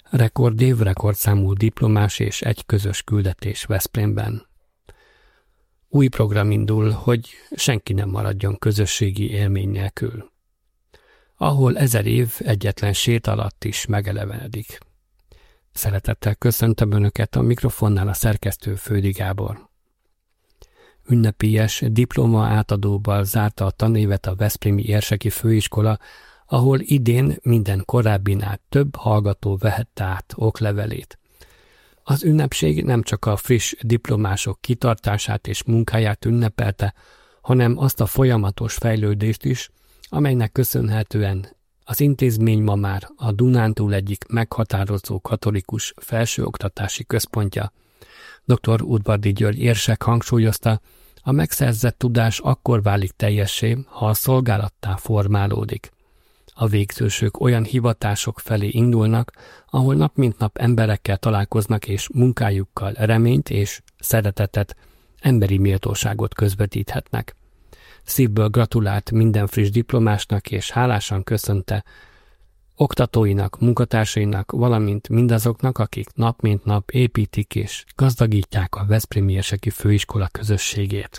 Rekordév, rekordszámú diplomás és egy közös küldetés Veszprémben. Új program indul, hogy senki nem maradjon közösségi élmény nélkül. Ahol 1000 év egyetlen sét alatt is megelevenedik. Szeretettel köszöntöm Önöket, a mikrofonnál a szerkesztő Földi Gábor. Ünnepélyes diploma átadóval zárta a tanévet a Veszprémi Érseki Főiskola, ahol idén minden korábbinál több hallgató vehette át oklevelét. Az ünnepség nem csak a friss diplomások kitartását és munkáját ünnepelte, hanem azt a folyamatos fejlődést is, amelynek köszönhetően az intézmény ma már a Dunántúl egyik meghatározó katolikus felsőoktatási központja. Dr. Udvardy György érsek hangsúlyozta, a megszerzett tudás akkor válik teljessé, ha a szolgálattá formálódik. A végzősök olyan hivatások felé indulnak, ahol nap mint nap emberekkel találkoznak és munkájukkal reményt és szeretetet, emberi méltóságot közvetíthetnek. Szívből gratulált minden friss diplomásnak és hálásan köszönte oktatóinak, munkatársainak, valamint mindazoknak, akik nap mint nap építik és gazdagítják a Veszprémi Érseki Főiskola közösségét.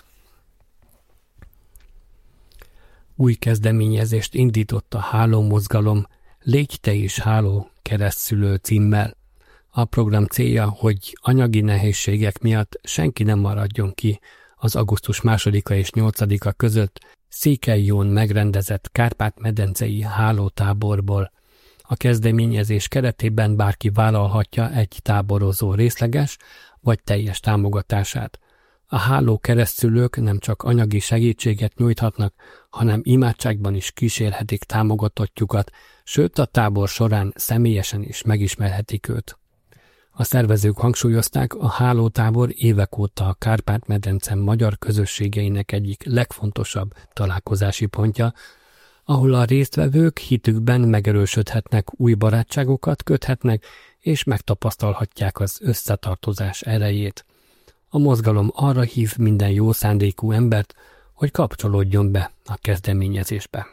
Új kezdeményezést indított a Háló Mozgalom Légy te is háló keresztszülő címmel. A program célja, hogy anyagi nehézségek miatt senki nem maradjon ki az augusztus 2-a és 8-a között Székelyjón megrendezett Kárpát-medencei hálótáborból. A kezdeményezés keretében bárki vállalhatja egy táborozó részleges vagy teljes támogatását. A háló keresztszülők nem csak anyagi segítséget nyújthatnak, hanem imádságban is kísérhetik támogatottjukat, sőt a tábor során személyesen is megismerhetik őt. A szervezők hangsúlyozták, a hálótábor évek óta a Kárpát-medence magyar közösségeinek egyik legfontosabb találkozási pontja, ahol a résztvevők hitükben megerősödhetnek, új barátságokat köthetnek, és megtapasztalhatják az összetartozás erejét. A mozgalom arra hív minden jó szándékú embert, hogy kapcsolódjon be a kezdeményezésbe.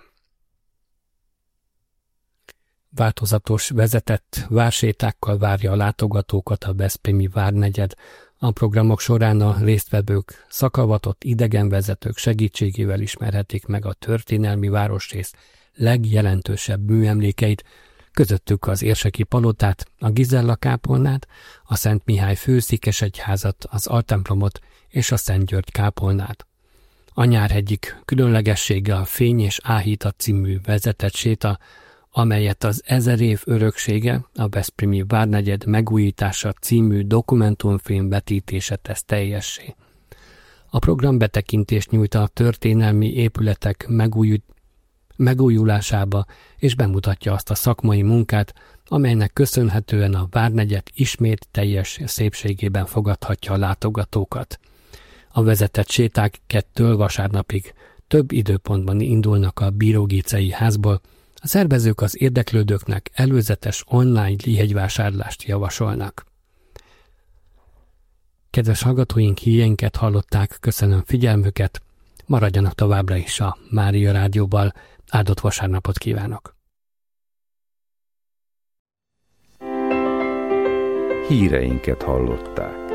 Változatos, vezetett vársétákkal várja a látogatókat a veszprémi várnegyed. A programok során a résztvevők szakavatott idegenvezetők segítségével ismerhetik meg a történelmi városrész legjelentősebb műemlékeit, közöttük az Érseki Palotát, a Gizella kápolnát, a Szent Mihály főszékesegyházat, az Altemplomot és a Szent György kápolnát. A nyár egyik különlegessége a Fény és Áhíta című vezetett séta, amelyet az 1000 év öröksége, a Veszprémi Várnegyed megújítása című dokumentumfilm vetítése tesz teljessé. A program betekintést nyújt a történelmi épületek megújulásába, és bemutatja azt a szakmai munkát, amelynek köszönhetően a Várnegyed ismét teljes szépségében fogadhatja a látogatókat. A vezetett séták kettől vasárnapig több időpontban indulnak a Bírógicei házból. A szervezők az érdeklődőknek előzetes online jegyvásárlást javasolnak. Kedves hallgatóink, híreinket hallották, köszönöm figyelmüket, maradjanak továbbra is a Mária Rádióval, áldott vasárnapot kívánok! Híreinket hallották.